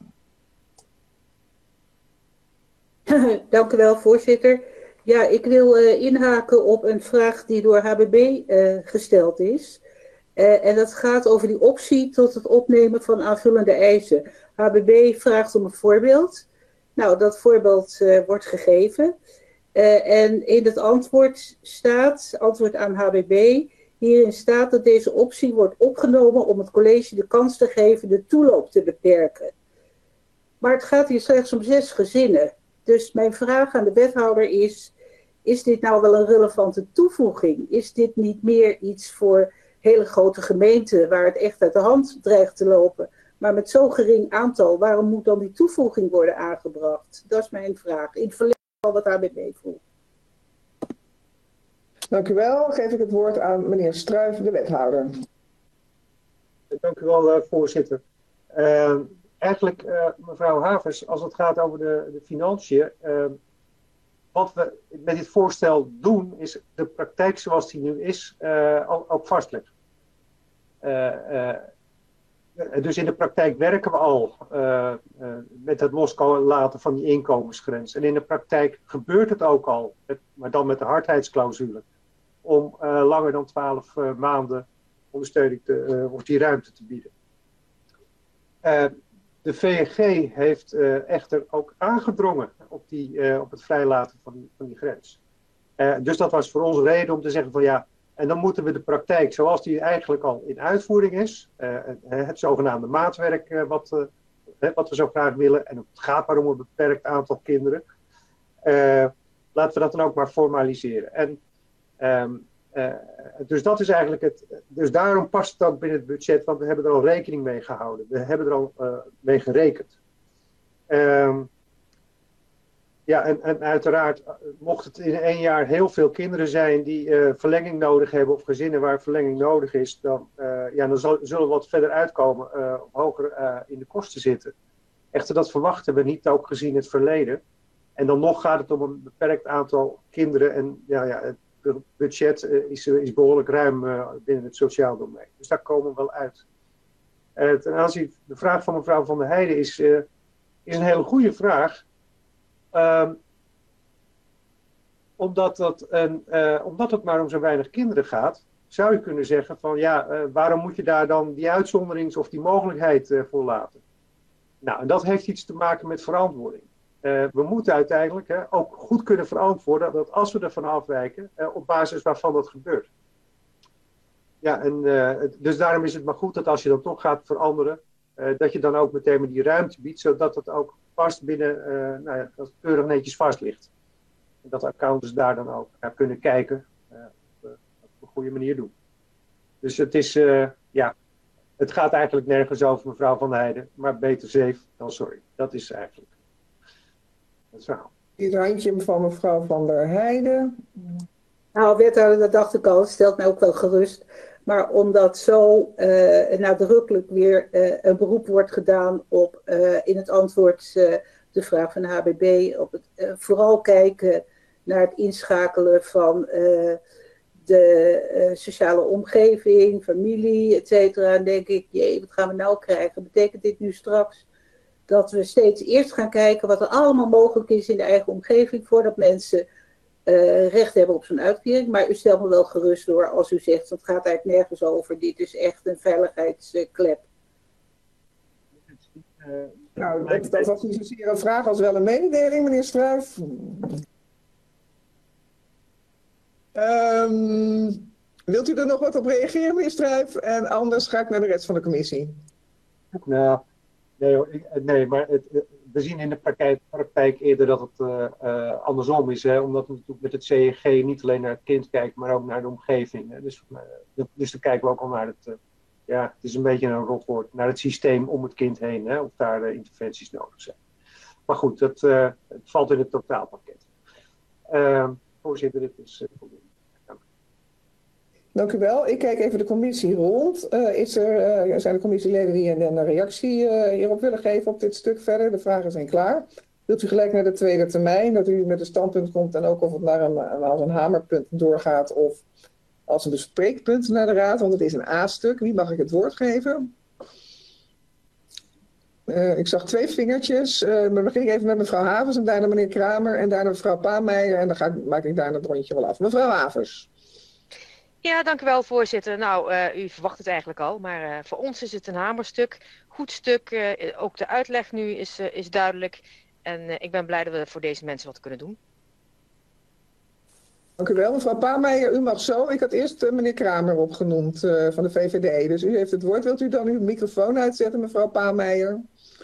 Dank u wel, voorzitter. Ja, ik wil uh, inhaken op een vraag die door H B B uh, gesteld is. Uh, en dat gaat over die optie tot het opnemen van aanvullende eisen. H B B vraagt om een voorbeeld. Nou, dat voorbeeld uh, wordt gegeven. Uh, en in het antwoord staat, antwoord aan H B B, hierin staat dat deze optie wordt opgenomen om het college de kans te geven de toeloop te beperken. Maar het gaat hier slechts om zes gezinnen. Dus mijn vraag aan de wethouder is, is dit nou wel een relevante toevoeging? Is dit niet meer iets voor hele grote gemeenten waar het echt uit de hand dreigt te lopen? Maar met zo'n gering aantal, waarom moet dan die toevoeging worden aangebracht? Dat is mijn vraag. In het verleden van wat H B B vroeg. Dank u wel. Geef ik het woord aan meneer Struijf, de wethouder. Dank u wel, uh, voorzitter. Uh, eigenlijk, uh, mevrouw Havers, als het gaat over de, de financiën, uh, wat we met dit voorstel doen, is de praktijk zoals die nu is, uh, ook vastleggen. Uh, uh, dus in de praktijk werken we al uh, uh, met het loslaten van die inkomensgrens. En in de praktijk gebeurt het ook al, met, maar dan met de hardheidsclausule, om uh, langer dan twaalf uh, maanden ondersteuning te, uh, of die ruimte te bieden. Uh, de V N G heeft uh, echter ook aangedrongen op, die, uh, op het vrijlaten van die, van die grens. Uh, dus dat was voor ons reden om te zeggen van ja, en dan moeten we de praktijk zoals die eigenlijk al in uitvoering is, uh, het zogenaamde maatwerk uh, wat, uh, wat we zo graag willen, en het gaat maar om een beperkt aantal kinderen, uh, laten we dat dan ook maar formaliseren. En, um, uh, dus dat is eigenlijk het, dus daarom past het ook binnen het budget, want we hebben er al rekening mee gehouden, we hebben er al uh, mee gerekend. Um, Ja, en, en uiteraard, mocht het in één jaar heel veel kinderen zijn die uh, verlenging nodig hebben, of gezinnen waar verlenging nodig is, dan, uh, ja, dan zal, zullen we wat verder uitkomen, uh, hoger uh, in de kosten zitten. Echter, dat verwachten we niet, ook gezien het verleden. En dan nog gaat het om een beperkt aantal kinderen en ja, ja, het budget uh, is, is behoorlijk ruim uh, binnen het sociaal domein. Dus daar komen we wel uit. Uh, ten aanzien, de vraag van mevrouw Van der Heijden is, uh, is een hele goede vraag. Um, omdat, dat een, uh, omdat het maar om zo weinig kinderen gaat, zou je kunnen zeggen van ja, uh, waarom moet je daar dan die uitzonderings- of die mogelijkheid uh, voor laten? Nou, en dat heeft iets te maken met verantwoording. Uh, we moeten uiteindelijk hè, ook goed kunnen verantwoorden dat als we ervan afwijken, uh, op basis waarvan dat gebeurt. Ja, en uh, dus daarom is het maar goed dat als je dan toch gaat veranderen, uh, dat je dan ook meteen met die ruimte biedt, zodat het ook vast binnen, uh, nou ja, dat het keurig netjes vast ligt. En dat accountants daar dan ook naar kunnen kijken, uh, of, uh, op een goede manier doen. Dus het is, uh, ja, het gaat eigenlijk nergens over mevrouw Van der Heijden, maar beter safe dan sorry. Dat is eigenlijk het verhaal. Het handje van mevrouw Van der Heijden. Nou, wethouder, dat dacht ik al, stelt mij ook wel gerust. Maar omdat zo uh, nadrukkelijk weer uh, een beroep wordt gedaan op uh, in het antwoord uh, de vraag van de H B B, op het uh, vooral kijken naar het inschakelen van uh, de uh, sociale omgeving, familie, et cetera. En denk ik, jee, wat gaan we nou krijgen? Betekent dit nu straks dat we steeds eerst gaan kijken wat er allemaal mogelijk is in de eigen omgeving voordat mensen uh, recht hebben op zo'n uitkering. Maar u stelt me wel gerust door als u zegt, het gaat eigenlijk nergens over. Dit is echt een veiligheidsklep. Uh, nou, dat, dat was niet zozeer een vraag als wel een mededeling, meneer Struijf. Um, wilt u er nog wat op reageren, meneer Struijf? En anders ga ik naar de rest van de commissie. Nou, nee, hoor, ik, nee maar het, we zien in de praktijk, praktijk eerder dat het uh, uh, andersom is. Hè, omdat we natuurlijk met het C E G niet alleen naar het kind kijken, maar ook naar de omgeving. Hè. Dus, uh, dus dan kijken we ook al naar het, uh, ja, het is een beetje een rotwoord, naar het systeem om het kind heen. Hè, of daar uh, interventies nodig zijn. Maar goed, dat, uh, het valt in het totaalpakket. Uh, voorzitter, dit is uh, voldoende. Dank u wel. Ik kijk even de commissie rond. Uh, is er, uh, zijn er commissieleden die een, een reactie uh, hierop willen geven op dit stuk verder? De vragen zijn klaar. Wilt u gelijk naar de tweede termijn, dat u met een standpunt komt en ook of het naar een, als een hamerpunt doorgaat of als een bespreekpunt naar de raad, want het is een A-stuk. Wie mag ik het woord geven? Uh, ik zag twee vingertjes. Uh, dan begin ik even met mevrouw Havers en daarna meneer Kramer en daarna mevrouw Paameijer en dan ga ik, maak ik daarna het rondje wel af. Mevrouw Havers. Ja, dank u wel, voorzitter. Nou, uh, u verwacht het eigenlijk al, maar uh, voor ons is het een hamerstuk. Goed stuk, uh, ook de uitleg nu is, uh, is duidelijk. En uh, ik ben blij dat we voor deze mensen wat kunnen doen. Dank u wel, mevrouw Paameijer. U mag zo. Ik had eerst uh, meneer Kramer opgenoemd uh, van de V V D. Dus u heeft het woord. Wilt u dan uw microfoon uitzetten, mevrouw Paameijer?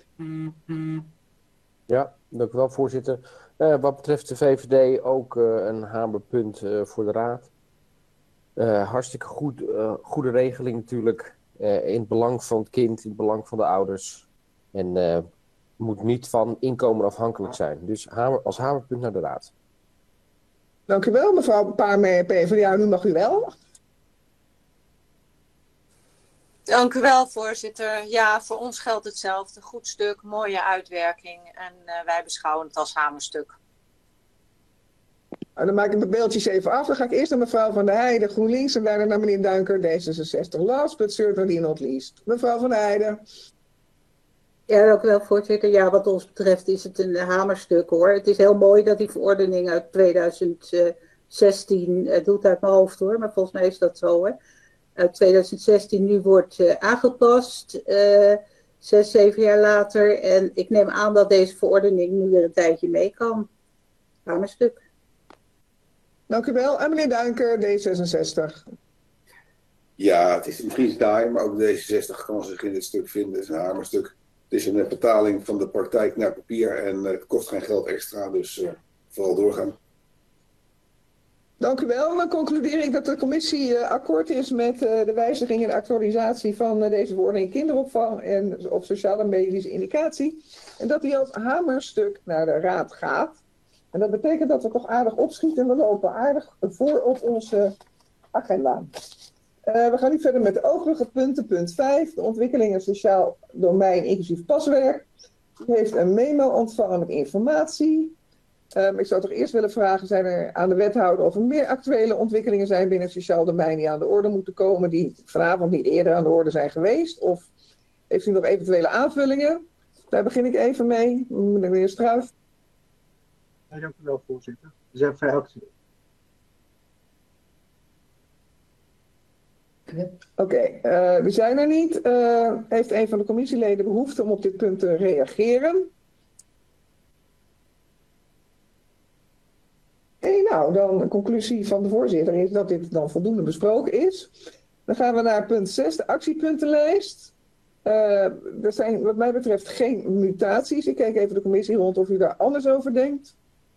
Ja, dank u wel, voorzitter. Uh, wat betreft de V V D ook uh, een hamerpunt uh, voor de raad. Uh, hartstikke goed, uh, goede regeling natuurlijk, uh, in het belang van het kind, in het belang van de ouders. En uh, moet niet van inkomen afhankelijk zijn. Dus hamer, als hamerpunt naar de raad. Dank u wel, mevrouw Paameijer, P v d A, nu mag u wel. Dank u wel, voorzitter. Ja, voor ons geldt hetzelfde. Goed stuk, mooie uitwerking en uh, wij beschouwen het als hamerstuk. Nou, dan maak ik de beeldjes even af. Dan ga ik eerst naar mevrouw Van der Heijden, GroenLinks, en daarna naar meneer Duinker, D zesenzestig. Last but certainly not least. Mevrouw Van der Heijden. Ja, dank u wel, voorzitter. Ja, wat ons betreft is het een hamerstuk, hoor. Het is heel mooi dat die verordening uit tweeduizend zestien, het doet uit mijn hoofd, hoor, maar volgens mij is dat zo, hè. Uit tweeduizend zestien nu wordt uh, aangepast, uh, zes, zeven jaar later. En ik neem aan dat deze verordening nu weer een tijdje mee kan. Hamerstuk. Dank u wel. En meneer Duinker, D zesenzestig. Ja, het is misschien saai, maar ook D zesenzestig kan zich in dit stuk vinden. Het is een hamerstuk. Het is een betaling van de praktijk naar papier en uh, het kost geen geld extra, dus uh, vooral doorgaan. Dank u wel. Dan concludeer ik dat de commissie uh, akkoord is met uh, de wijziging en actualisatie van uh, deze verordening kinderopvang en op sociale en medische indicatie. En dat die als hamerstuk naar de raad gaat. En dat betekent dat we toch aardig opschieten en we lopen aardig voor op onze agenda. Uh, we gaan nu verder met de overige punten. Punt vijf, de ontwikkelingen sociaal domein inclusief paswerk. U heeft een memo ontvangen met informatie. Um, ik zou toch eerst willen vragen, zijn er aan de wethouder of er meer actuele ontwikkelingen zijn binnen het sociaal domein die aan de orde moeten komen, die vanavond niet eerder aan de orde zijn geweest? Of heeft u nog eventuele aanvullingen? Daar begin ik even mee, meneer Struijf. Ja, dank u wel, voorzitter. We zijn vrij actueel. Oké, okay, uh, we zijn er niet. Uh, heeft een van de commissieleden behoefte om op dit punt te reageren? Hey, nou, dan de conclusie van de voorzitter is dat dit dan voldoende besproken is. Dan gaan we naar punt zes, de actiepuntenlijst. Uh, er zijn wat mij betreft geen mutaties. Ik kijk even de commissie rond of u daar anders over denkt.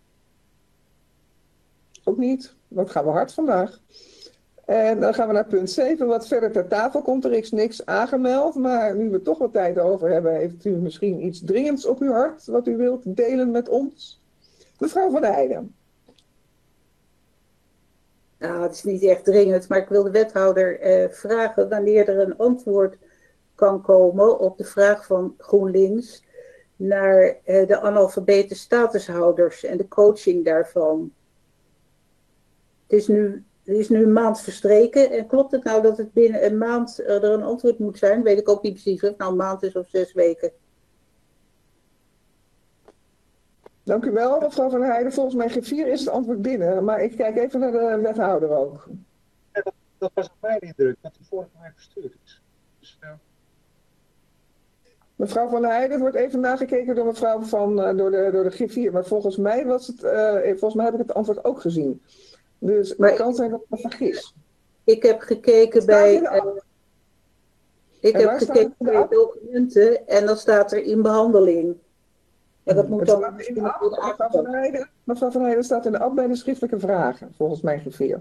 Ook niet. Dat gaan we hard vandaag. En dan gaan we naar punt zeven, wat verder ter tafel komt. Er is niks aangemeld, maar nu we toch wat tijd over hebben, heeft u misschien iets dringends op uw hart wat u wilt delen met ons? Mevrouw Van der Heijden. Nou, het is niet echt dringend, maar ik wil de wethouder eh, vragen wanneer er een antwoord kan komen op de vraag van GroenLinks naar eh, de analfabete statushouders en de coaching daarvan. Het is nu, het is nu een maand verstreken en klopt het nou dat het binnen een maand er een antwoord moet zijn? Weet ik ook niet precies of het nou een maand is of zes weken. Dank u wel, mevrouw Van der Heijden. Volgens mij G vier is het antwoord binnen, maar ik kijk even naar de wethouder ook. Ja, dat, dat was ook mijn indruk, dat die vorige mij verstuurd is. Dus, uh... Mevrouw Van der Heijden wordt even nagekeken door mevrouw van, uh, door, de, door de G vier, maar volgens mij was het, uh, volgens mij heb ik het antwoord ook gezien. Dus maar het kan zijn dat ik me vergis. Ik heb gekeken bij, uh, ik heb gekeken bij documenten en dan staat er in behandeling. Ja, dat moet dan in de app, mevrouw Van der Heijden, mevrouw Van der Heijden staat in de app bij de schriftelijke vragen, volgens mij G vier.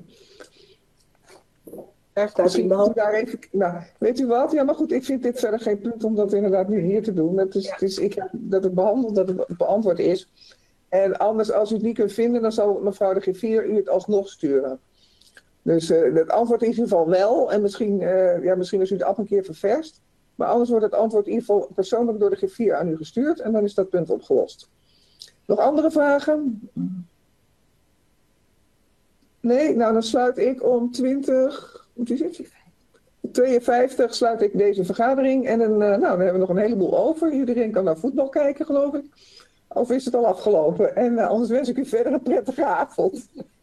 Daar staat Misschien in behandeling. daar even, nou, weet u wat? Ja, maar goed, ik vind dit verder geen punt om dat inderdaad nu hier te doen. Het is, het is, ik heb dat het behandeld, dat het beantwoord is. En anders, als u het niet kunt vinden, dan zal mevrouw de G vier u het alsnog sturen. Dus uh, het antwoord in ieder geval wel. En misschien, uh, ja, misschien als u de app een keer ververst. Maar anders wordt het antwoord in ieder geval persoonlijk door de G vier aan u gestuurd. En dan is dat punt opgelost. Nog andere vragen? Nee? Nou, dan sluit ik om twintig... Wat is het? tweeënvijftig sluit ik deze vergadering. En dan, uh, nou, dan hebben we nog een heleboel over. Iedereen kan naar voetbal kijken, geloof ik. Of is het al afgelopen? En uh, anders wens ik u verder een prettige avond.